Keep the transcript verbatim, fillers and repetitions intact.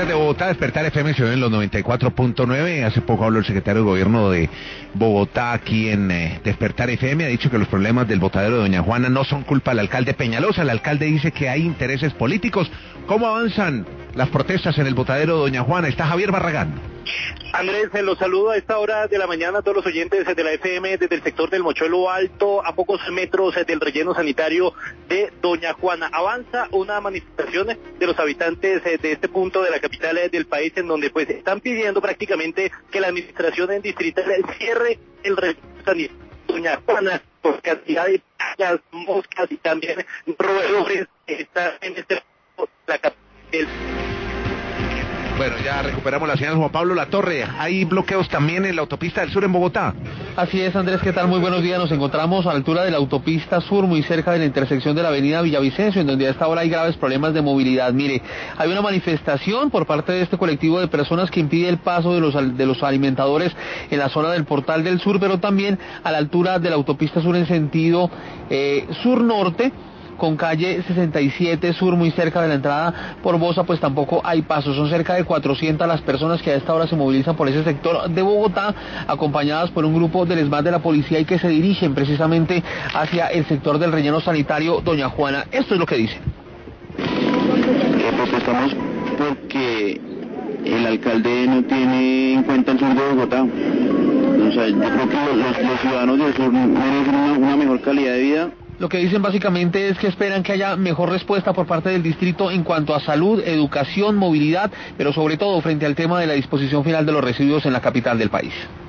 De Bogotá, Despertar F M se ve en los noventa y cuatro punto nueve. Hace poco habló el secretario de Gobierno de Bogotá aquí en eh, Despertar F M. Ha dicho que los problemas del botadero de Doña Juana no son culpa del alcalde Peñalosa. El alcalde dice que hay intereses políticos. ¿Cómo avanzan las protestas en el botadero de Doña Juana? Está Javier Barragán. Andrés, los saludo a esta hora de la mañana a todos los oyentes de la F M desde el sector del Mochuelo Alto, a pocos metros del relleno sanitario de Doña Juana. Avanza una manifestación de los habitantes de este punto de la capital del país, en donde pues están pidiendo prácticamente que la administración en distrital cierre el relleno sanitario de Doña Juana por cantidad de plagas, moscas y también roedores que están en este punto de la capital del país. Bueno, ya recuperamos la señal. Juan Pablo Latorre, hay bloqueos también en la autopista del sur en Bogotá. Así es, Andrés, ¿qué tal? Muy buenos días. Nos encontramos a la altura de la autopista sur, muy cerca de la intersección de la avenida Villavicencio, en donde a esta hora hay graves problemas de movilidad. Mire, hay una manifestación por parte de este colectivo de personas que impide el paso de los, de los alimentadores en la zona del Portal del Sur, pero también a la altura de la autopista sur en sentido eh, sur-norte, con calle sesenta y siete sur, muy cerca de la entrada por Bosa, pues tampoco hay pasos. Son cerca de cuatrocientas las personas que a esta hora se movilizan por ese sector de Bogotá, acompañadas por un grupo del ESMAD de la policía y que se dirigen precisamente hacia el sector del relleno sanitario Doña Juana. Esto es lo que dicen. Eh, protestamos porque el alcalde no tiene en cuenta el sur de Bogotá. O sea, yo creo que los, los ciudadanos del sur merecen una, una mejor calidad de vida. Lo que dicen básicamente es que esperan que haya mejor respuesta por parte del distrito en cuanto a salud, educación, movilidad, pero sobre todo frente al tema de la disposición final de los residuos en la capital del país.